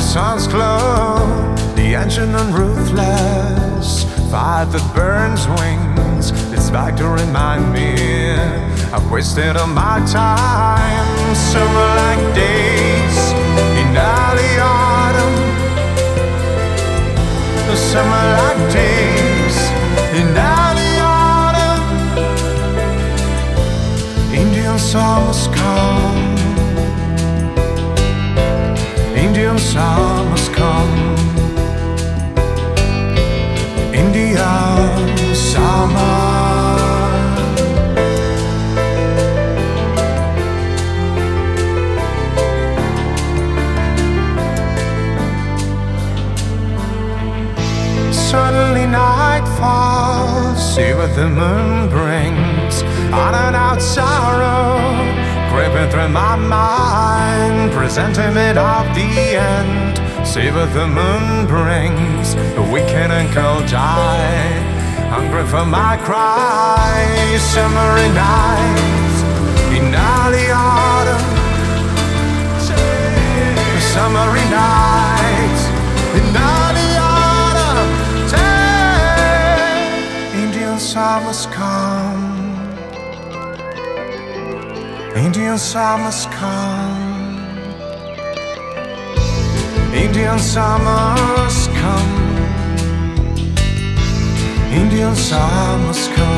sun's glow, the ancient and ruthless fire that burns wings. It's back to remind me I've wasted all my time. Summer-like days in early autumn, summer-like days in early autumn. Indian summers come, Indian summers come, Indian summer. Suddenly night falls, see what the moon brings. On and out sorrow, creeping through my mind, presentiment of the end. See what the moon brings, the wicked and cold die, hungry for my cries. Summery nights in early autumn, summery nights in early autumn. Indian summers come, Indian summers come, Indian summers come, Indian summers come.